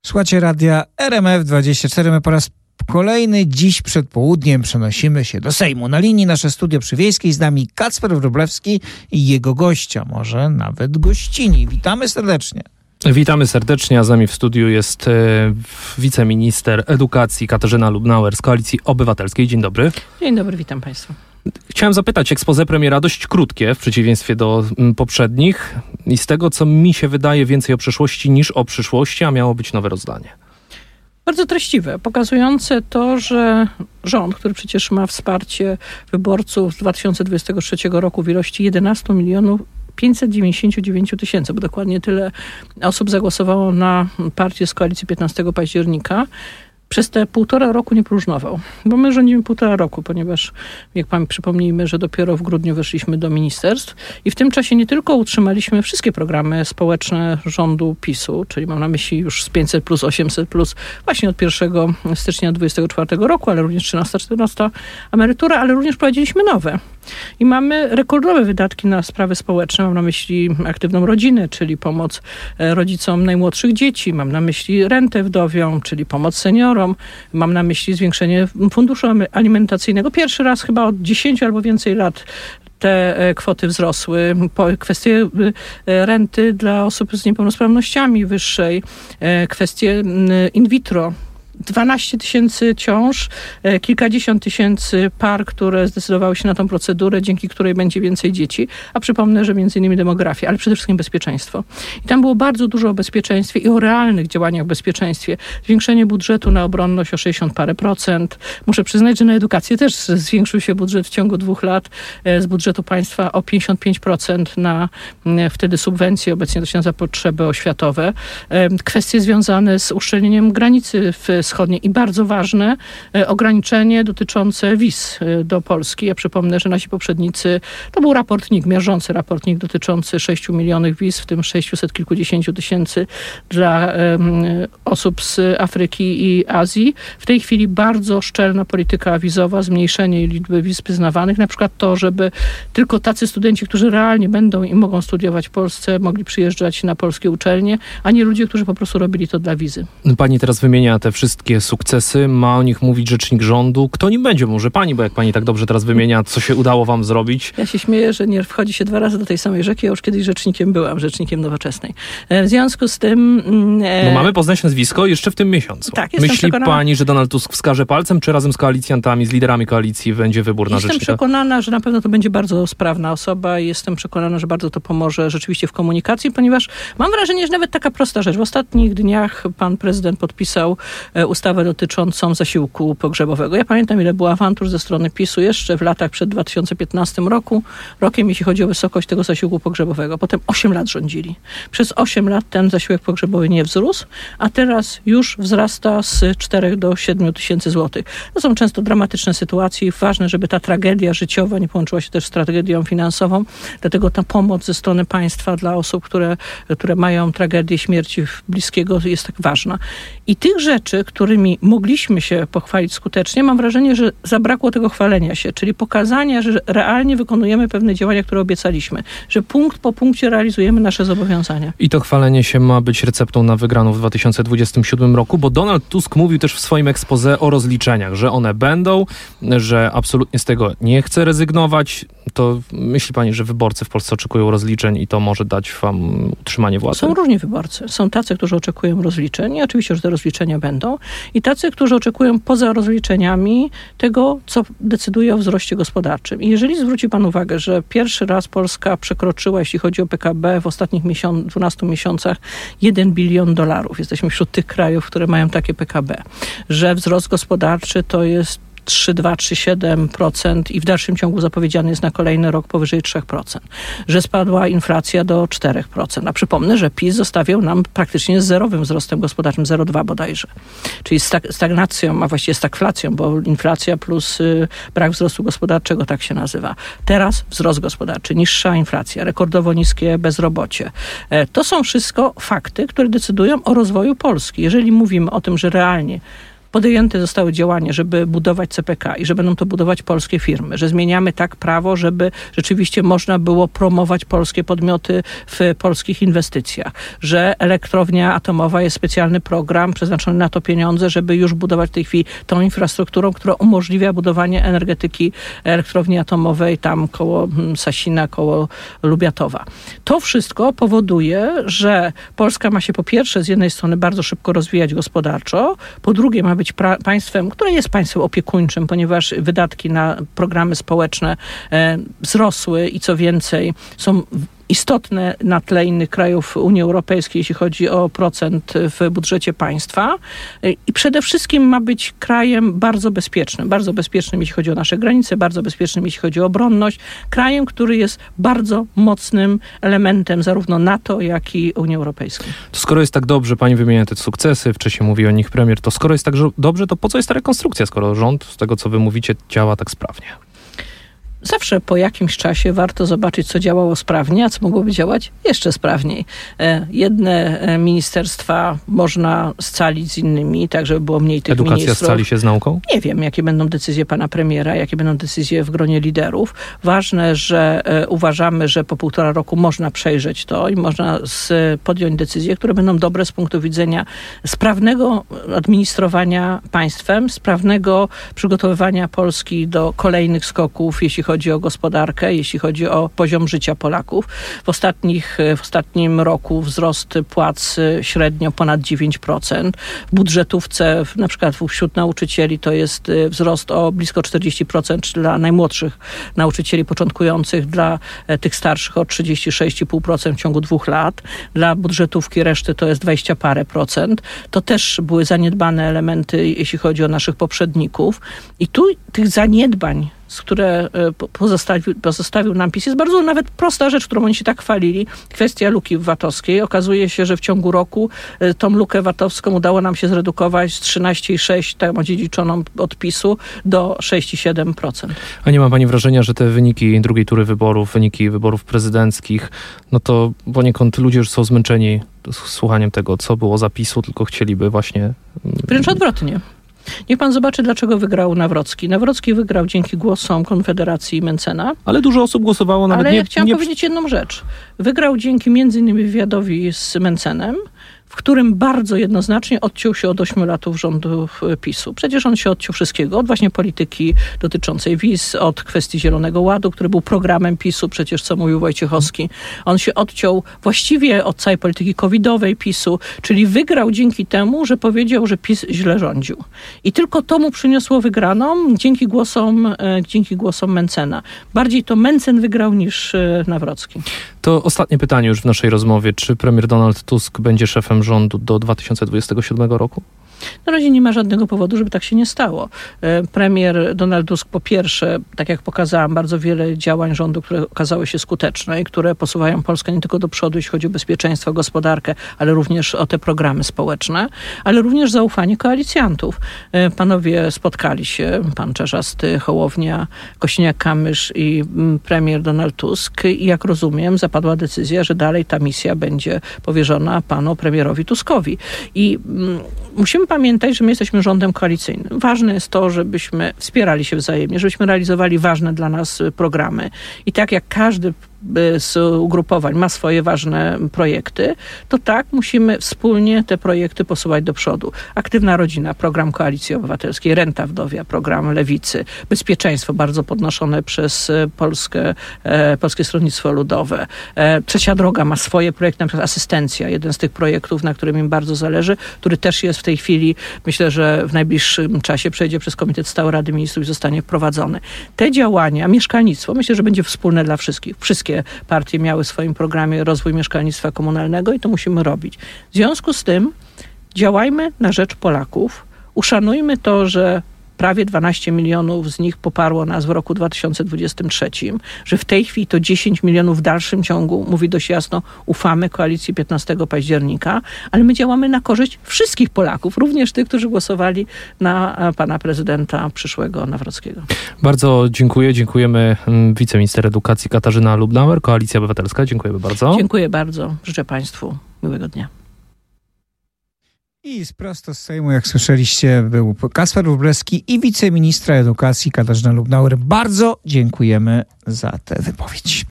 Słuchajcie radia RMF24. My po raz kolejny dziś przed południem przenosimy się do Sejmu. Na linii nasze studio przy Wiejskiej, z nami Kacper Wróblewski i jego gościa, może nawet gościni. Witamy serdecznie. Witamy serdecznie, a z nami w studiu jest wiceminister edukacji Katarzyna Lubnauer z Koalicji Obywatelskiej. Dzień dobry. Dzień dobry, witam Państwa. Chciałem zapytać, exposé premiera dość krótkie w przeciwieństwie do poprzednich i z tego, co mi się wydaje, więcej o przeszłości niż o przyszłości, a miało być nowe rozdanie. Bardzo treściwe, pokazujące to, że rząd, który przecież ma wsparcie wyborców z 2023 roku w ilości 11 599 000, bo dokładnie tyle osób zagłosowało na partię z koalicji 15 października, przez te 1,5 roku nie próżnował. Bo my rządzimy 1,5 roku, ponieważ, jak przypomnijmy, że dopiero w grudniu weszliśmy do ministerstw i w tym czasie nie tylko utrzymaliśmy wszystkie programy społeczne rządu PiS-u, czyli mam na myśli już z 500+, 800+, właśnie od 1 stycznia 2024 roku, ale również 13, 14 emerytura, ale również prowadziliśmy nowe. I mamy rekordowe wydatki na sprawy społeczne. Mam na myśli aktywną rodzinę, czyli pomoc rodzicom najmłodszych dzieci. Mam na myśli rentę wdowią, czyli pomoc seniorom. Mam na myśli zwiększenie funduszu alimentacyjnego. Pierwszy raz chyba od 10 albo więcej lat te kwoty wzrosły. Kwestie renty dla osób z niepełnosprawnościami wyższej. Kwestie in vitro. 12 000 ciąż, kilkadziesiąt tysięcy par, które zdecydowały się na tą procedurę, dzięki której będzie więcej dzieci. A przypomnę, że między innymi demografia, ale przede wszystkim bezpieczeństwo. I tam było bardzo dużo o bezpieczeństwie i o realnych działaniach w bezpieczeństwie. Zwiększenie budżetu na obronność o 60 parę procent. Muszę przyznać, że na edukację też zwiększył się budżet w ciągu 2 lat z budżetu państwa o 55% na wtedy subwencje, obecnie to się nazywa potrzeby oświatowe. Kwestie związane z uszczelnieniem granicy wschodniej i bardzo ważne ograniczenie dotyczące wiz do Polski. Ja przypomnę, że nasi poprzednicy, to był raportnik, miażdżący raportnik dotyczący 6 milionów wiz, w tym 600 kilkudziesięciu tysięcy dla osób z Afryki i Azji. W tej chwili bardzo szczelna polityka wizowa, zmniejszenie liczby wiz przyznawanych, na przykład to, żeby tylko tacy studenci, którzy realnie będą i mogą studiować w Polsce, mogli przyjeżdżać na polskie uczelnie, a nie ludzie, którzy po prostu robili to dla wizy. Pani teraz wymienia te wszystkie sukcesy, ma o nich mówić rzecznik rządu. Kto nim będzie? Może pani, bo jak pani tak dobrze teraz wymienia, co się udało wam zrobić? Ja się śmieję, że nie wchodzi się 2 razy do tej samej rzeki. Ja już kiedyś rzecznikiem byłam, rzecznikiem Nowoczesnej. W związku z tym... No mamy poznać nazwisko jeszcze w tym miesiącu. Tak, myśli pani, że Donald Tusk wskaże palcem, czy razem z koalicjantami, z liderami koalicji będzie wybór na rzecznika? Jestem przekonana, że na pewno to będzie bardzo sprawna osoba i jestem przekonana, że bardzo to pomoże rzeczywiście w komunikacji, ponieważ mam wrażenie, że nawet taka prosta rzecz. W ostatnich dniach pan prezydent podpisał ustawę dotyczącą zasiłku pogrzebowego. Ja pamiętam, ile było awantur ze strony PiS-u jeszcze w latach przed 2015 rokiem, jeśli chodzi o wysokość tego zasiłku pogrzebowego. Potem 8 lat rządzili. Przez 8 lat ten zasiłek pogrzebowy nie wzrósł, a teraz już wzrasta z 4 do 7 tysięcy złotych. To są często dramatyczne sytuacje i ważne, żeby ta tragedia życiowa nie połączyła się też z tragedią finansową. Dlatego ta pomoc ze strony państwa dla osób, które mają tragedię śmierci bliskiego, jest tak ważna. I tych rzeczy, którymi mogliśmy się pochwalić skutecznie, mam wrażenie, że zabrakło tego chwalenia się, czyli pokazania, że realnie wykonujemy pewne działania, które obiecaliśmy, że punkt po punkcie realizujemy nasze zobowiązania. I to chwalenie się ma być receptą na wygraną w 2027 roku, bo Donald Tusk mówił też w swoim exposé o rozliczeniach, że one będą, że absolutnie z tego nie chce rezygnować. To myśli pani, że wyborcy w Polsce oczekują rozliczeń i to może dać wam utrzymanie władzy? Są różni wyborcy. Są tacy, którzy oczekują rozliczeń i oczywiście, że te rozliczenia będą. I tacy, którzy oczekują poza rozliczeniami tego, co decyduje o wzroście gospodarczym. I jeżeli zwróci pan uwagę, że pierwszy raz Polska przekroczyła, jeśli chodzi o PKB, w ostatnich 12 miesiącach $1 bilion. Jesteśmy wśród tych krajów, które mają takie PKB. Że wzrost gospodarczy to jest 3,2-3,7% i w dalszym ciągu zapowiedziany jest na kolejny rok powyżej 3%. Że spadła inflacja do 4%. A przypomnę, że PiS zostawiał nam praktycznie z zerowym wzrostem gospodarczym, 0,2 bodajże. Czyli stagnacją, a właściwie stagflacją, bo inflacja plus brak wzrostu gospodarczego, tak się nazywa. Teraz wzrost gospodarczy, niższa inflacja, rekordowo niskie bezrobocie. To są wszystko fakty, które decydują o rozwoju Polski. Jeżeli mówimy o tym, że realnie podjęte zostały działania, żeby budować CPK i że będą to budować polskie firmy, że zmieniamy tak prawo, żeby rzeczywiście można było promować polskie podmioty w polskich inwestycjach, że elektrownia atomowa jest specjalny program przeznaczony na to pieniądze, żeby już budować w tej chwili tą infrastrukturą, która umożliwia budowanie energetyki elektrowni atomowej tam koło Sasina, koło Lubiatowa. To wszystko powoduje, że Polska ma się po pierwsze z jednej strony bardzo szybko rozwijać gospodarczo, po drugie ma być państwem, które jest państwem opiekuńczym, ponieważ wydatki na programy społeczne wzrosły i co więcej są istotne na tle innych krajów Unii Europejskiej, jeśli chodzi o procent w budżecie państwa. I przede wszystkim ma być krajem bardzo bezpiecznym, jeśli chodzi o nasze granice, bardzo bezpiecznym, jeśli chodzi o obronność. Krajem, który jest bardzo mocnym elementem zarówno NATO, jak i Unii Europejskiej. To skoro jest tak dobrze, pani wymienia te sukcesy, wcześniej mówi o nich premier, to skoro jest tak dobrze, to po co jest ta rekonstrukcja, skoro rząd, z tego co wy mówicie, działa tak sprawnie? Zawsze po jakimś czasie warto zobaczyć, co działało sprawnie, a co mogłoby działać jeszcze sprawniej. Jedne ministerstwa można scalić z innymi, tak żeby było mniej tych ministrów. Edukacja scali się z nauką? Nie wiem, jakie będą decyzje pana premiera, jakie będą decyzje w gronie liderów. Ważne, że uważamy, że po 1,5 roku można przejrzeć to i można podjąć decyzje, które będą dobre z punktu widzenia sprawnego administrowania państwem, sprawnego przygotowywania Polski do kolejnych skoków, jeśli chodzi o gospodarkę, jeśli chodzi o poziom życia Polaków. W ostatnim roku wzrost płac średnio ponad 9%. W budżetówce, na przykład wśród nauczycieli, to jest wzrost o blisko 40% dla najmłodszych nauczycieli początkujących, dla tych starszych o 36,5% w ciągu 2 lat. Dla budżetówki reszty to jest 20 parę procent. To też były zaniedbane elementy, jeśli chodzi o naszych poprzedników. I tu tych zaniedbań, które pozostawił nam PiS, jest bardzo nawet prosta rzecz, którą oni się tak chwalili. Kwestia luki VAT-owskiej. Okazuje się, że w ciągu roku tą lukę VAT-owską udało nam się zredukować z 13,6, tam odziedziczoną od PiS-u, do 6,7%. A nie ma pani wrażenia, że te wyniki drugiej tury wyborów, wyniki wyborów prezydenckich, no to poniekąd ludzie już są zmęczeni słuchaniem tego, co było zapisu, tylko chcieliby właśnie... Wręcz odwrotnie. Niech pan zobaczy, dlaczego wygrał Nawrocki. Nawrocki wygrał dzięki głosom Konfederacji i Mentzena. Ale dużo osób głosowało nawet Ale ja chciałam powiedzieć jedną rzecz. Wygrał dzięki m.in. wywiadowi z Mentzenem, w którym bardzo jednoznacznie odciął się od 8 lat rządów PiS-u. Przecież on się odciął wszystkiego, od właśnie polityki dotyczącej wiz, od kwestii Zielonego Ładu, który był programem PiS-u, przecież co mówił Wojciechowski. On się odciął właściwie od całej polityki covidowej PiS-u, czyli wygrał dzięki temu, że powiedział, że PiS źle rządził. I tylko to mu przyniosło wygraną dzięki głosom Mentzena. Bardziej to Mentzen wygrał niż Nawrocki. To ostatnie pytanie już w naszej rozmowie. Czy premier Donald Tusk będzie szefem rządu do 2027 roku? Na razie nie ma żadnego powodu, żeby tak się nie stało. Premier Donald Tusk po pierwsze, tak jak pokazałam, bardzo wiele działań rządu, które okazały się skuteczne i które posuwają Polskę nie tylko do przodu, jeśli chodzi o bezpieczeństwo, gospodarkę, ale również o te programy społeczne, ale również zaufanie koalicjantów. Panowie spotkali się, pan Czarzasty, Hołownia, Kosiniak-Kamysz i premier Donald Tusk i jak rozumiem, zapadła decyzja, że dalej ta misja będzie powierzona panu premierowi Tuskowi. I musimy pamiętać, że my jesteśmy rządem koalicyjnym. Ważne jest to, żebyśmy wspierali się wzajemnie, żebyśmy realizowali ważne dla nas programy. I tak jak każdy z ugrupowań ma swoje ważne projekty, to tak musimy wspólnie te projekty posuwać do przodu. Aktywna rodzina, program Koalicji Obywatelskiej, renta wdowia, program Lewicy, bezpieczeństwo bardzo podnoszone przez Polskie Stronnictwo Ludowe. Trzecia Droga ma swoje projekty, na przykład asystencja, jeden z tych projektów, na którym im bardzo zależy, który też jest w tej chwili, myślę, że w najbliższym czasie przejdzie przez Komitet Stały Rady Ministrów i zostanie wprowadzony. Te działania, mieszkalnictwo, myślę, że będzie wspólne dla wszystkich. Wszystkie partie miały w swoim programie rozwój mieszkalnictwa komunalnego i to musimy robić. W związku z tym działajmy na rzecz Polaków, uszanujmy to, że prawie 12 milionów z nich poparło nas w roku 2023, że w tej chwili to 10 milionów w dalszym ciągu mówi dość jasno, ufamy koalicji 15 października, ale my działamy na korzyść wszystkich Polaków, również tych, którzy głosowali na pana prezydenta przyszłego Nawrockiego. Bardzo dziękuję. Dziękujemy wiceminister edukacji Katarzyna Lubnauer, Koalicja Obywatelska. Dziękujemy bardzo. Dziękuję bardzo. Życzę państwu miłego dnia. I prosto z Sejmu, jak słyszeliście, był Kacper Wróblewski i wiceministra edukacji Katarzyna Lubnauer. Bardzo dziękujemy za tę wypowiedź.